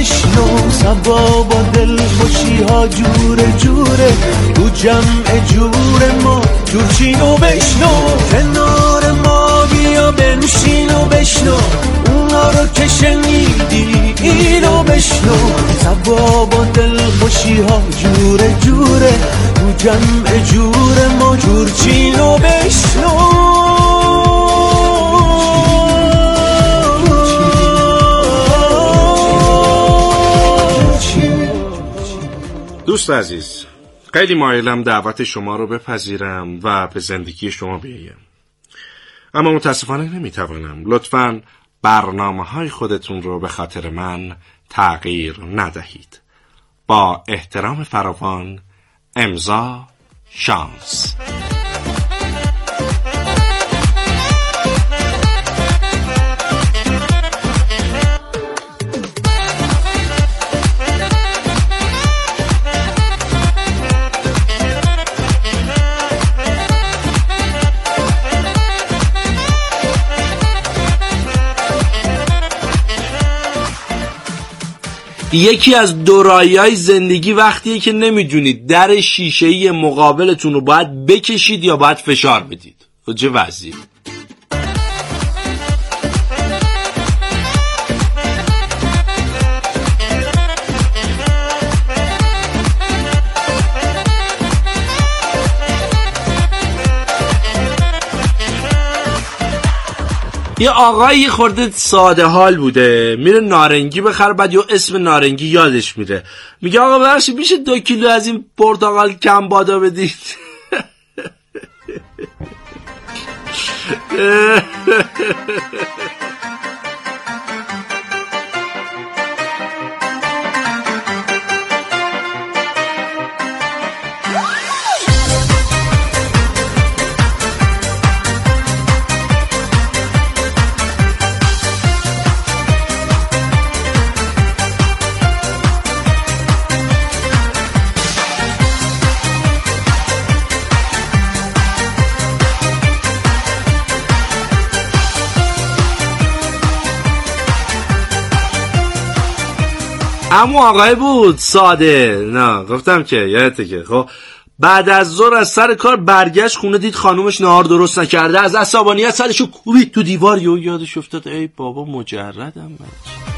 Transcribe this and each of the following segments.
بشنو سبا با دل خوشی ها جوره جوره تو جمع جور ما جورچین و بشنو کنار ما بیا بنشین و بشنو اونا رو که شنیدی اینو بشنو سبا با دل خوشی ها جوره جوره تو جمع جور ما جورچین و بشنو. دوست عزیز، خیلی مایلم دعوت شما رو بپذیرم و به زندگی شما بیایم، اما متاسفانه نمیتوانم. لطفاً برنامه‌های خودتون رو به خاطر من تغییر ندهید. با احترام فراوان، امضا شانس. یکی از دورایی‌های زندگی وقتیه که نمیدونید در شیشه‌ای مقابلتون رو باید بکشید یا باید فشار بدید. چه وضعی؟ یه آقایی خورده ساده حال بوده، میره نارنگی بخره، بعد یه اسم نارنگی یادش میره، میگه آقا ببخشید میشه 2 کیلو از این پرتقال کم بادا بدید؟ اما آقای بود ساده، نه گفتم که یادته که خب بعد از ظهر از سر کار برگشت خونه، دید خانومش نهار درست نکرده، از عصبانیت سرشو کوبید تو دیوار. یادش افتاد ای بابا مجردم من.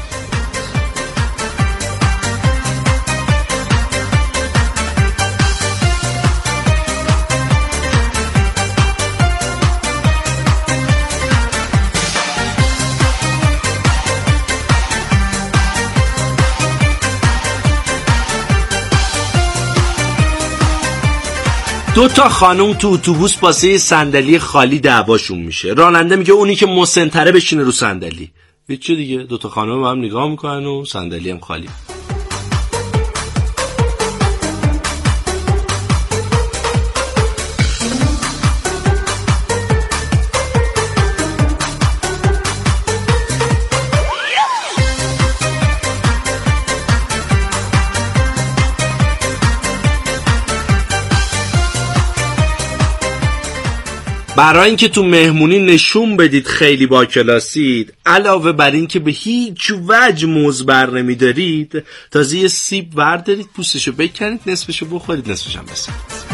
2 تا خانوم تو اتوبوس واسه صندلی خالی دعواشون میشه. راننده میگه اونی که مسن‌تره بشینه رو صندلی. هیچ دیگه 2 تا خانوم هم نگاه میکنن و صندلی هم خالی. برای اینکه تو مهمونی نشون بدید خیلی با کلاسید، علاوه بر این که به هیچ وجه موز بر نمیدارید، تازه یه سیب وردارید، پوستشو بکنید، نصفشو بخورید، نصفش هم بسید.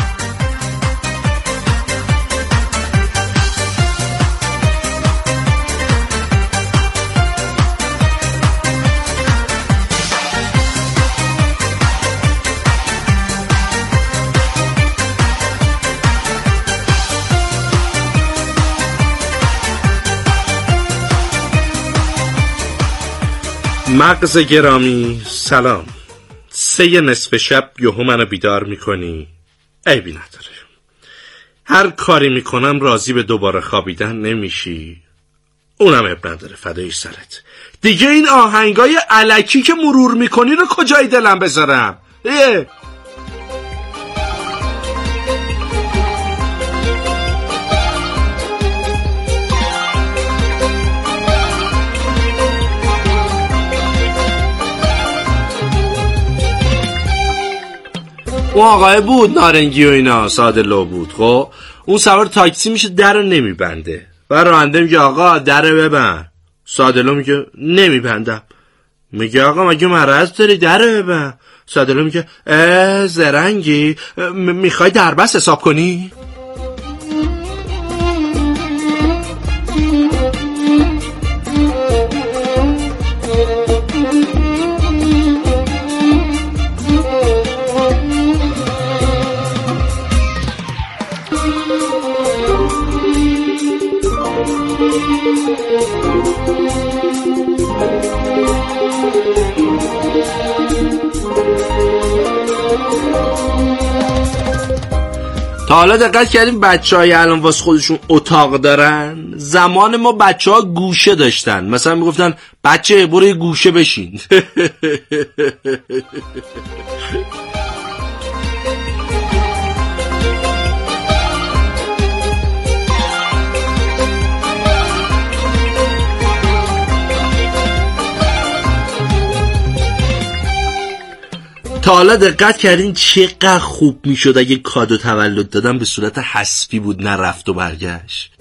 مغز گرامی سلام. 3 نصف شب یهو منو بیدار میکنی، عیبی نداره. هر کاری میکنم راضی به دوباره خوابیدن نمیشی، اونم عیب نداره، فدای سرت. دیگه این آهنگای الکی که مرور میکنی رو کجای دلم بذارم؟ اون آقای بود نارنگی و اینا ساده لو بود، خب اون سوار تاکسی میشه، در رو نمیبنده و راننده میگه آقا در ببند. ساده لو میگه نمیبندم. میگه آقا مگه مرض داری؟ در ببن. صادقه میگه زرنگی، میخوای دربست حساب کنی؟ تا حالا دقت کردیم بچه‌های الان واسه خودشون اتاق دارن؟ زمان ما بچه‌ها گوشه داشتن، مثلا میگفتن بچه برو یه گوشه بشین. تا حالا دقت کردین چقدر خوب میشد اگه کادو تولد دادن به صورت حذفی بود، نه رفت و برگشت؟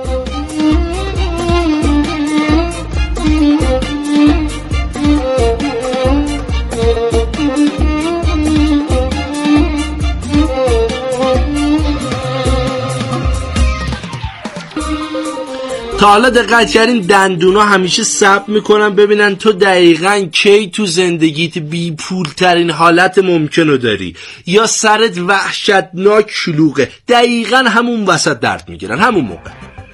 تا حالا دقت کردین دندونا همیشه صبر میکنن ببینن تو دقیقاً کی تو زندگیت بی پول ترین حالت ممکنو داری یا سرت وحشتناک شلوغه، دقیقاً همون وسط درد میگیرن، همون موقع.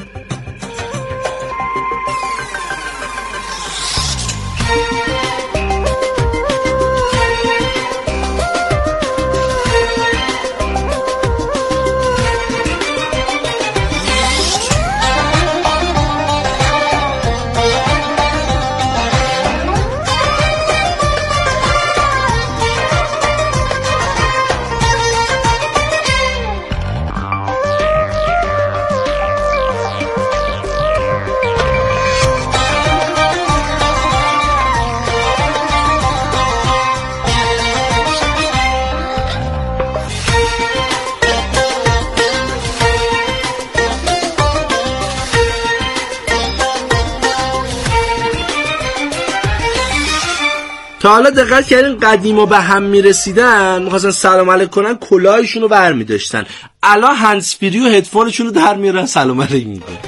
تا حالا دقت کردین قدیما به هم میرسیدن میخواستن سلام علیک کنن کلاهشون رو برمی داشتن، الان هندزفری و هدفونشون رو در میارن سلام علیک میکنن.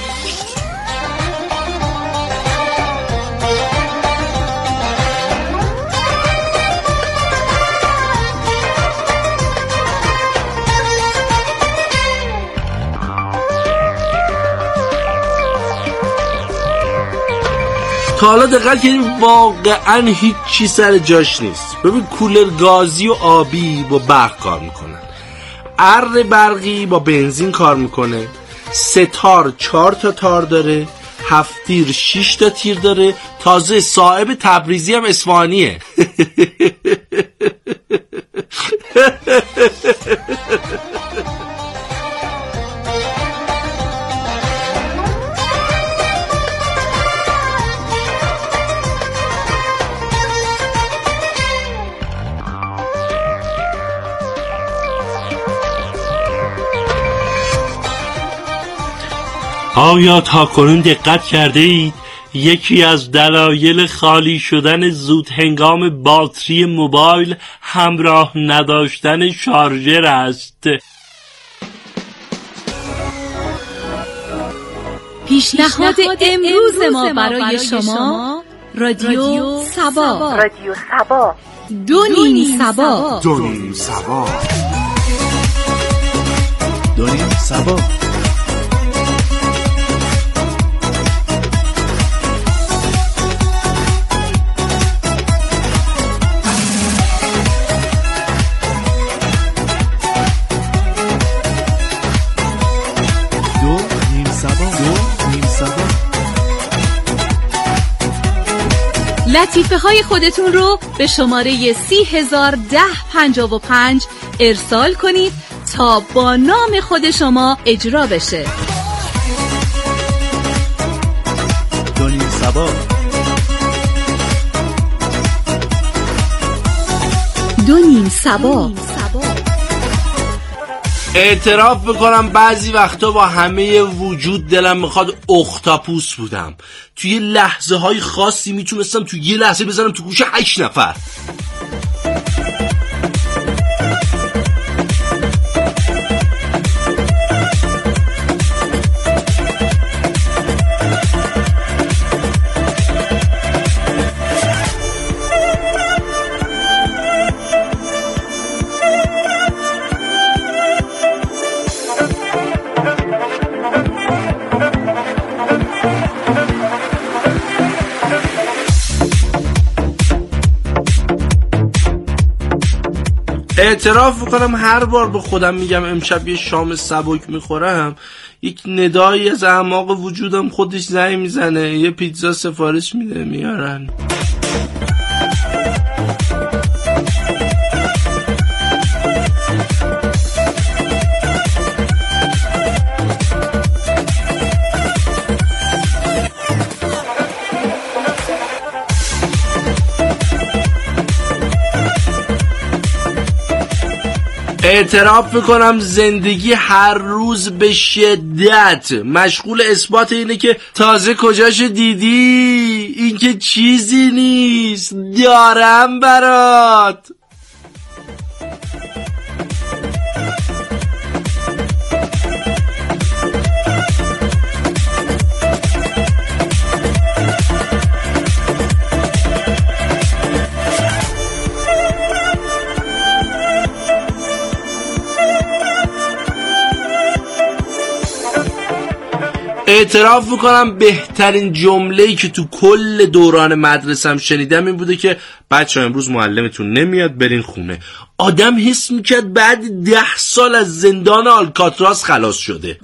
تا حالا دقت کردیم واقعا هیچ چی سر جاش نیست. ببین کولر گازی و آبی با برق کار میکنن، اره برقی با بنزین کار میکنه، ستار 4 تا تار داره، 7 تیر 6 تا تیر داره، تازه صاحب تبریزی هم اصفهانیه. آیا تاکنون دقت کرده اید یکی از دلایل خالی شدن زود هنگام باتری موبایل همراه نداشتن شارژر است؟ پیشنهاد امروز ما برای شما رادیو سبا. دو نیم سبا. لطیفه های خودتون رو به شماره 301055 ارسال کنید تا با نام خود شما اجرا بشه. دو نیم سبا. اعتراف بکنم بعضی وقتا با همه وجود دلم میخواد اختاپوس بودم. توی لحظه های خاصی میتونستم توی یه لحظه بزنم تو گوش 8 نفر. اعتراف میکنم هر بار به خودم میگم امشب یه شام سبک میخورم، یک ندایی از اعماق وجودم خودش زنگ میزنه، یه پیتزا سفارش میده میارن. اعتراف میکنم زندگی هر روز به شدت مشغول اثبات اینه که تازه کجاش دیدی، این که چیزی نیست، دارم برات. اعتراف میکنم بهترین جمله‌ای که تو کل دوران مدرسه‌ام شنیدم این بوده که بچه‌ها امروز معلمتون نمیاد برین خونه. آدم حس میکرد بعد 10 سال از زندان آلکاتراس خلاص شده.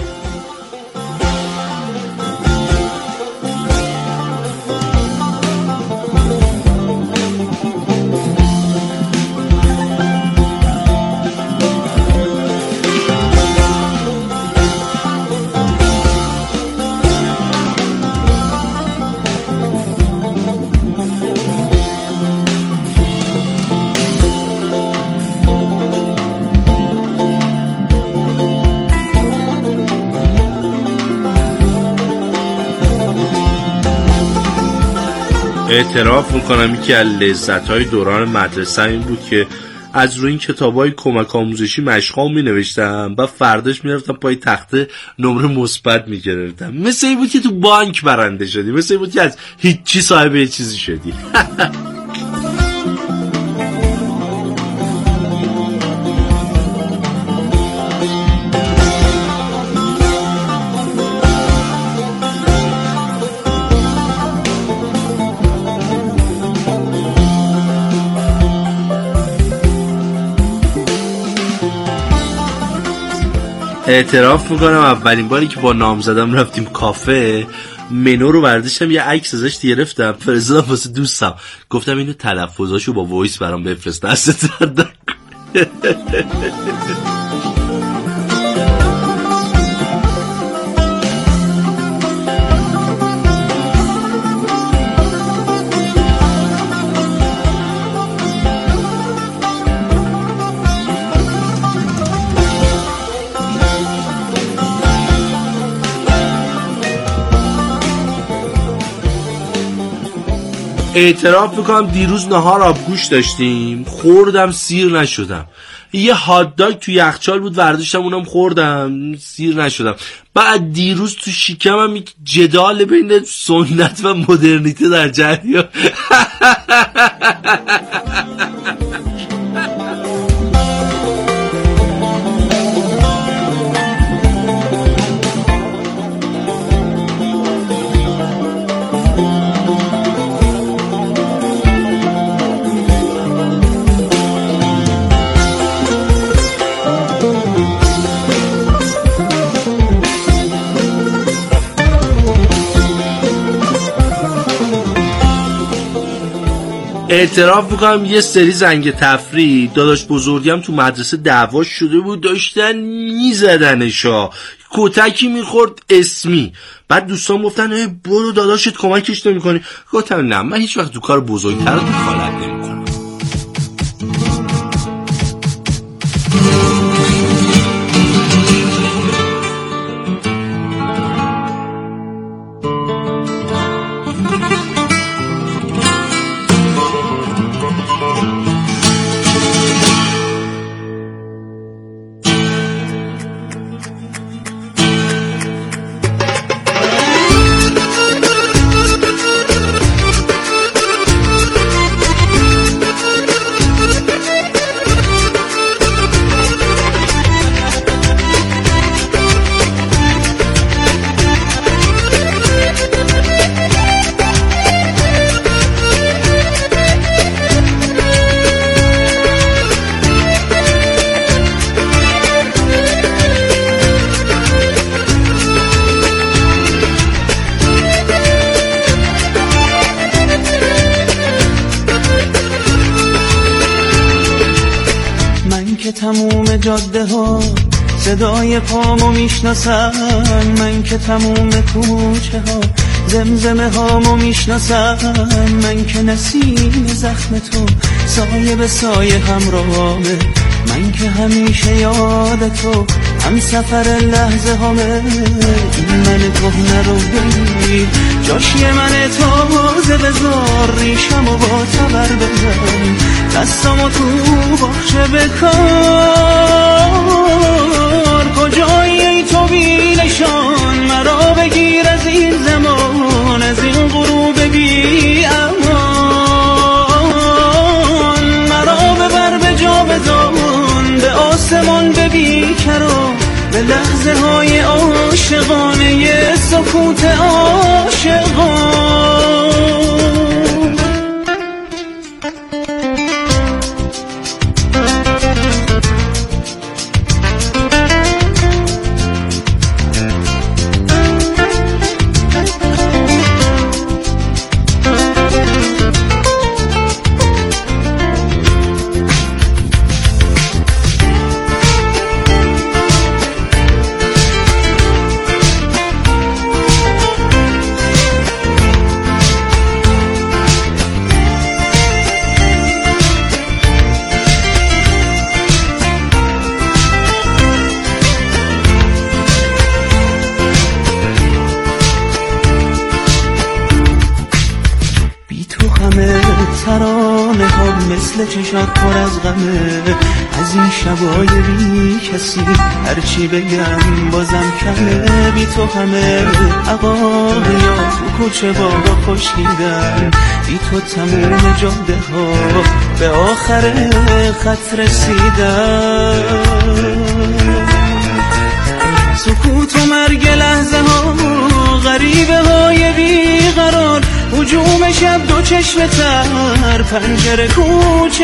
اعتراف میکنم یکی از لذت‌های دوران مدرسه این بود که از روی این کتابای کمک آموزشی مشقام مینوشتم و فرداش میرفتم پای تخته نمره مثبت میگرفتم. مثل این بود که تو بانک برنده شدی، مثل این بود که از هیچی صاحب یه چیزی شدی. اعتراف میکنم اولین باری که با نامزدم رفتیم کافه، منو رو برداشتم یه عکس ازش گرفتم فرستادم واسه دوستم، گفتم اینو تلفظاشو با وایس برام بفرست دستت درد نکنه. اعتراف میکنم دیروز نهار آبگوش داشتیم، خوردم سیر نشدم. یه هات داگ توی یخچال بود برداشتم اونم خوردم سیر نشدم. بعد دیروز تو شکمم یک جدال بین سنت و مدرنیته در جریان. اعتراف میکنم یه سری زنگ تفریح داداش بزرگم تو مدرسه دعوا شده بود، داشتن میزدنشا، کتکی میخورد اسمی. بعد دوستان گفتن برو داداشت کمکش نمیکنی؟ گفتم نه، من هیچ وقت تو کار بزرگتر دخالت نمیکنم. جاده ها صدای پامو میشناسن، من که تموم کوچه ها زمزمه هامو میشناسن، من که نسیم زخم تو سایه به سایه همراهمه، من که همیشه یاد تو هم سفر لحظه هامه. این من کهنه رو بگیر جاش یه من تازه بذار، ریشم و با تبر بزن، دستامو تو باخچه بکار. کجایی ای تو بی نشان، مرا بگیر از این زمان، از این غروب بی امان، مرا ببر به جا بدان، به آسمان به بیکران، به لحظه های عاشقانه سکوت عاشقان. ترانه ها مثل چشات پر از غمه، از این شبای بی کسی هرچی بگم بازم کمه. بی تو همه عقاقیا تو کوچه باغا خشکیدن، بی تو تموم جاده ها به آخر خط رسیدن. سکوت و مرگ لحظه ها غریبه های بیقرار، هجوم شب دو چشم تر، پنجره کوچه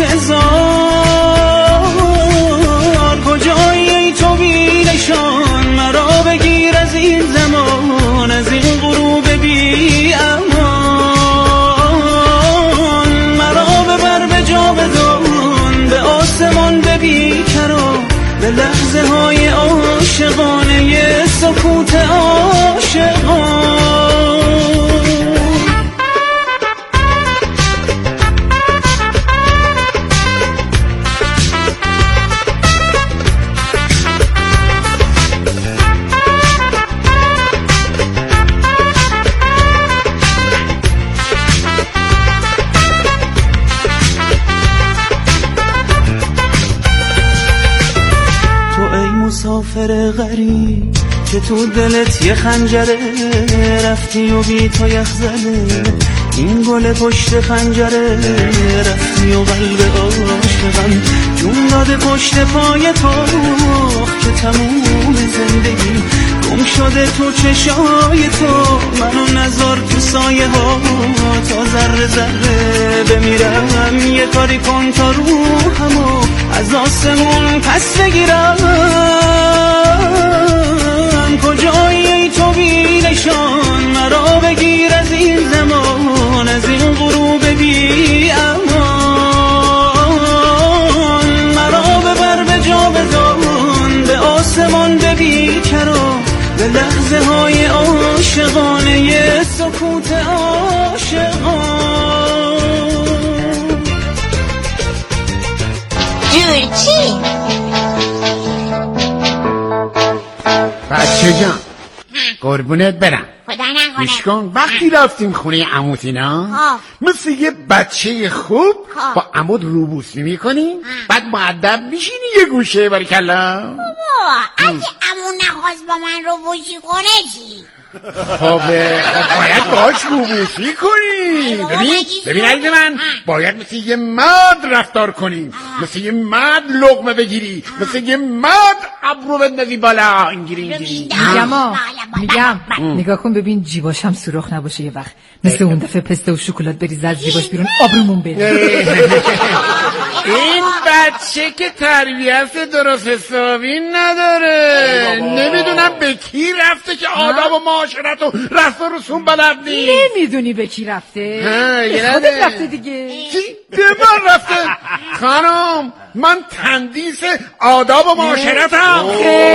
انتظار. کجایی ای تو بی نشان، مرا بگیر از این زمان، از این غروب بی امان، مرا ببر به جا بدان، به آسمان به بیکران، به لحظه های عاشقانه سکوت عاشقان. مسافر غریب که تو دلت یه خنجره، رفتی و بی تو یخ زده این گل پشت خنجره، رفتی و قلب عاشقم جون داده پشت پای تو، که تموم زندگی گم شده تو چشای تو، منو نذار تو سایه ها تا ذره ذره بمیرم، یه کاری کن تا روحمو از آسمون پس بگیرم. کجایی ای تو بی نشان، مرا بگیر از این زمان، از این غروب بی امان، مرا ببر به جا بدان، به آسمان به بیکران، به لحظه های عاشقانه سکوت عاشقان. جورچی بچه جان قربونت برم، خدا نکنه. گوش کن، وقتی رفتیم خونه عموت اینا مثل یه بچه خوب با عمود روبوسی میکنی، بعد مؤدب میشینی یه گوشه. باریکلا. بابا اگه عمو نخواست با من روبوسی کنه چی؟ خب باید باهاش روبوسی کنی. ببین عزیز من، باید مثل یه مرد رفتار کنی، مثل یه مرد لقمه بگیری، مثل یه مرد ابرو بندازی بالا. اینجوری میگم نگاه کن ببین جیباش هم سوراخ نباشه، یه وقت مثل اون دفعه پسته و شکلات بریزه از جیباش بیرون آبرومون بره. این بچه که تربیت درست حسابی نداره. نمیدونم به کی رفته که آداب و معاشرت و رسم و رسوم بلد نیست. نمیدونی به کی رفته؟ خودت رفته دیگه. کی؟ دبار رفته. خانم من تندیس آداب و معاشرتم.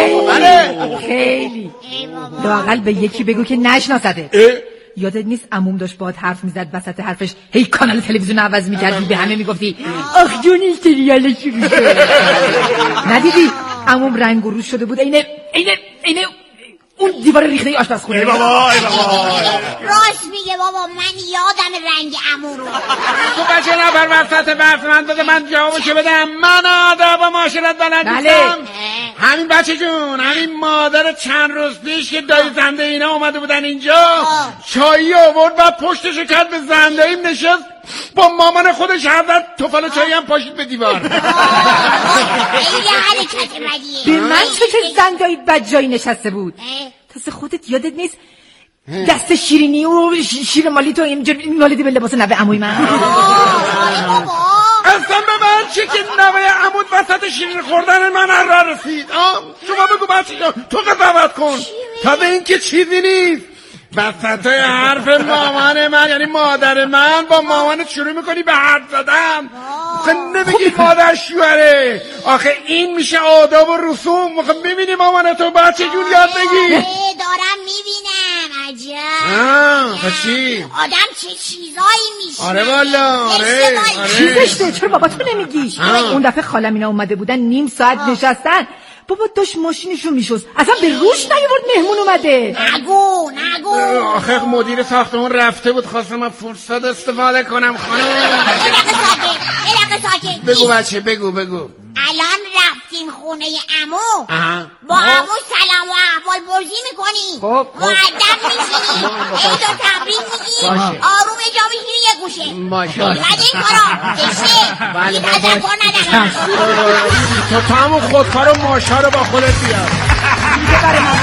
خیلی لااقل به یکی بگو که نشناسده. یادت نیست عموم داشت باهات حرف میزد وسط حرفش هی کانال تلویزیون عوض میکردی به همه میگفتی آخ جون این سریال شروع شد. ندیدی عموم رنگ و روش شده بود اینه اون دیوار ریخته آشپزخونه. ای بابا راست میگه بابا، من یادم رنگ عمو رو. تو بچه نفر وسط بحث من داده من جوابشو بدم. من آداب و معاشرت بلد نیستم. همین بچه جون، همین مادر چند روز پیش که دایی زنده اینا اومده بودن اینجا چایی آورد و پشتشو کرد به زنده ایم نشست با مامان خودش حضرت توفل چایی هم پاشید به دیوار. خیلی حرکت بدیه. به من چه زندایی بد جایی نشسته بود. تازه خودت یادت نیست دست شیرینی و شیر مالی تو اینجوری مالیدی به لباس نوه عموی من. اصلا به من چه که نوه عمود وسط شیرین خوردن من را رسید. شما بگو بچه جان تو قضاوت کن. تا به این که چیزی نیست وسط حرف مامان من یعنی مادر من با مامانت شروع میکنی به حرف زدن. نمیگی مادر شوهره. آخه این میشه آداب و رسوم. میبینی مامانتو بچه جون یاد بگی. دارم میبینم. عجب چی؟ آدم چه چیزایی میشه. آره والا آره. چی داشته؟ چرا بابا تو نمیگی؟ اون دفعه خالم اینا اومده بودن نیم ساعت نشستن بابا داشت ماشینشو میشست اصلا به روش نیورد مهمون اومده. نگو آخه مدیر ساختمون رفته بود خواستم من فرصت استفاده کنم. خانم یه دقیقه ساکت. بگو بچه بگو. الان رفتیم خونه عمو با عمو سلام و احوال پرسی میکنی. مؤدب میشینی عیدو تبریک میگی آروم جا میشینی یه گوشه. ماشاءالله بعد این کارا بشه بله تذکر ندارم. تو همون خودکار و ماشا رو با خودت بیار. دیگه برای من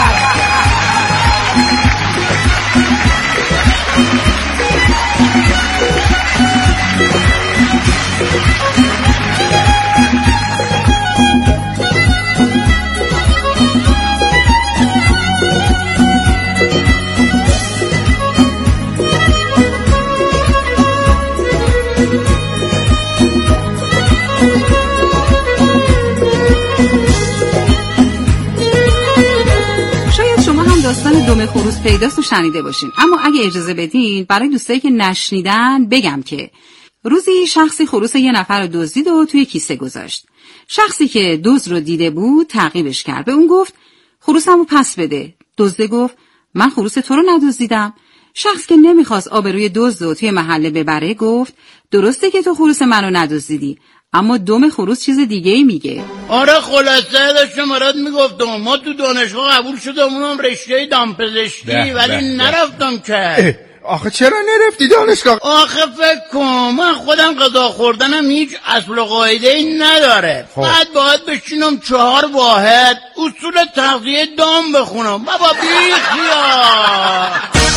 داستان دم خروس پیداست و شنیده باشین، اما اگه اجازه بدین برای دوستایی که نشنیدن بگم که روزی شخصی خروس یه نفر رو دزدید و توی کیسه گذاشت. شخصی که دزد رو دیده بود تعقیبش کرد، به اون گفت خروسمو پس بده. دزد گفت من خروس تو رو ندزدیدم. شخص که نمیخواست آبروی دزد رو توی محله ببره گفت درسته که تو خروس منو ندزدیدی، اما دم خروس چیز دیگه ای میگه. آره خلاصه داشتم برات میگفتم ما تو دانشگاه قبول شدم اونم رشته دامپزشکی ولی نرفتم که. آخه چرا نرفتی دانشگاه؟ آخه فکر کن من خودم غذا خوردنم هیچ اصل و قاعده ای نداره. بعد باید بشینم 4 واحد اصول تغذیه دام بخونم. بابا بیخیال.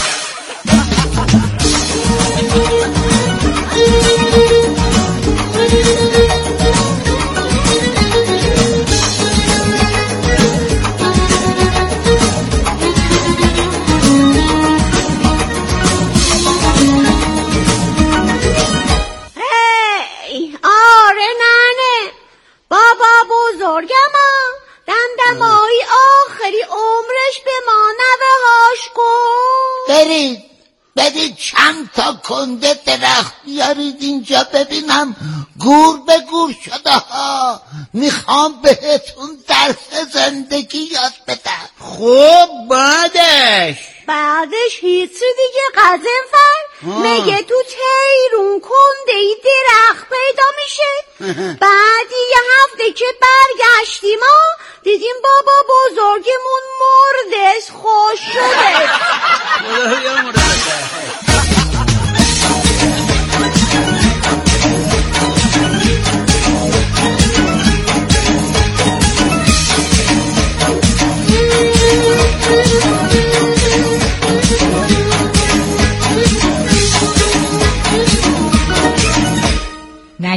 دمدمایی آخری عمرش به ما نوهاش کن. برید چند تا کنده درخت بیارید اینجا ببینم گور به گور شده ها. میخوام بهتون درس زندگی یاد بدم. خب بعدش هیچی دیگه قزنفر. مگه تو تیرون کنده ای درخت پیدا میشه؟ بعد یه هفته که برگشتیم دیدیم بابا بزرگمون مردش خوش شده.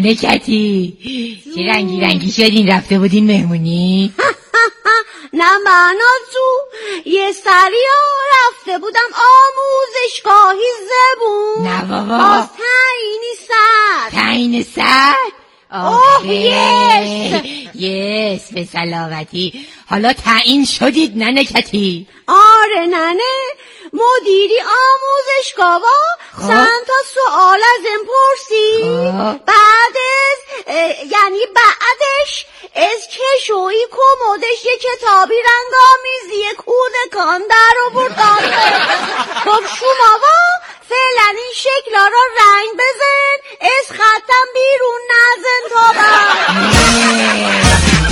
ننه کتی چه رنگی شدین رفته بودین مهمونی؟ نه منازو یه سریا رفته بودم آموزشگاهی زبون. نه بابا باز تعیین سر اوه یس به سلامتی. حالا تعیین شدید ننه کتی؟ آره ننه، مدیری آموزشگاه چند تا سوال ازم پرسید. بعدش از کشوی کمدش یه کتابی رنگامیزی کودکان در آوردم. گفت شما فعلا این شکلا را رنگ بزن، از خطم بیرون نزن تا بعد.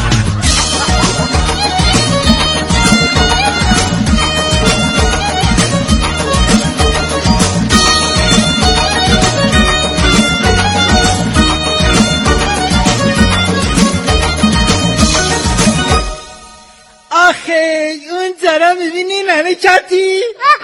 آخه اون طرف میبینی ننه کتی؟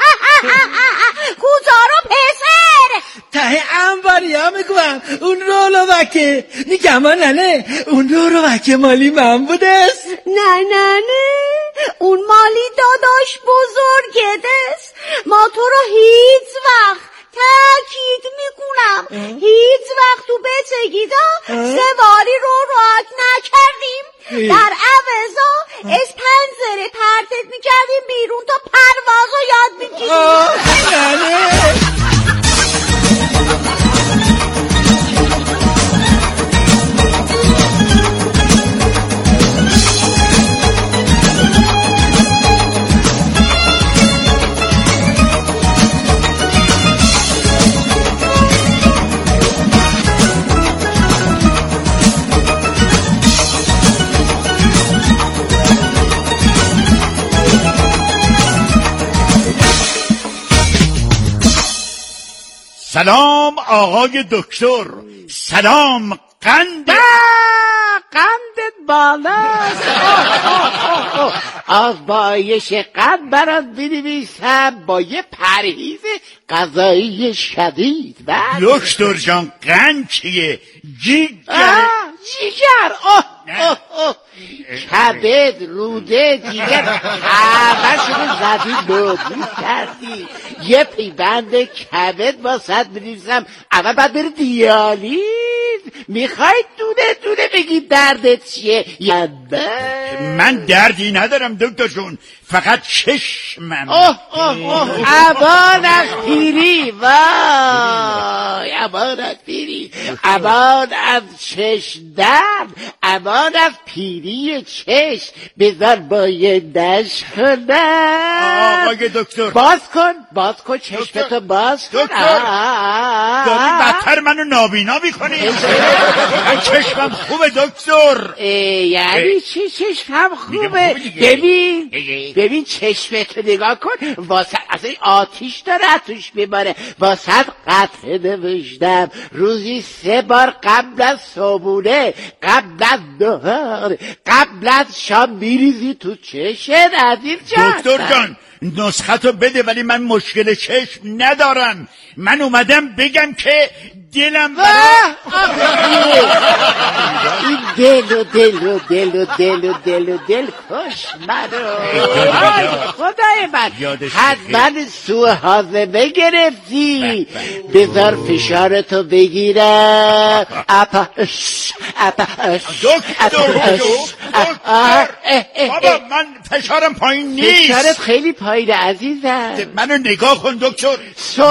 کجا رو پسر؟ ته انباری ها میگوام اون رولو وکه میگم ننه اون رولو وکه مالی من بودست. نه اون مالی داداش بزرگه دست. ما تو رو هیچ وقت تاکید میکنم هیچ وقت تو بچگیدا سواری رو راک نکردیم. در عوضا از پنجره پرتت میکردیم بیرون تا پروازو یاد میگیریم. سلام آقای دکتر. سلام قندت بالاست. آزمایش قند برات بنویسم با یه پرهیز غذایی شدید. دکتر جان قند چیه؟ جیگر. کبد، روده، جیگر همش رو زدی نابود کردی. یه پیوند کبد واسط بنویسم، اول باید بری دیالیز. میخوای دونه بگی دردت چیه یا من دردی ندارم دکتر جون، فقط چشمم. امان از پیری. وای امان از پیری، امان از چشم درد، امان از پیری چشم. بذار بایدش کنم. آقای دکتر باز کن چشمتو باز کن. دکتر داری بدتر منو نابینا میکنی. چشمم خوبه دکتر. یعنی چی چشمم خوبه؟ ببین چشمتو نگاه کن، واسه اصلا آتیش داره توش میباره. واسه قطعه نوشتم روزی 3 بار قبل از صبحونه، قبل از نهار، قبل از شام میریزی تو چشم عزیز جان. دکتر جان نسختو بده، ولی من مشکل چشم ندارم. من اومدم بگم که دلم این دل کش منو. خدای من حتما سوء هاضمه گرفتی. بذار فشارتو بگیرم. دکتر بابا من فشارم پایین نیست. فشارت خیلی پایینه عزیزم. منو نگاه کن دکتر.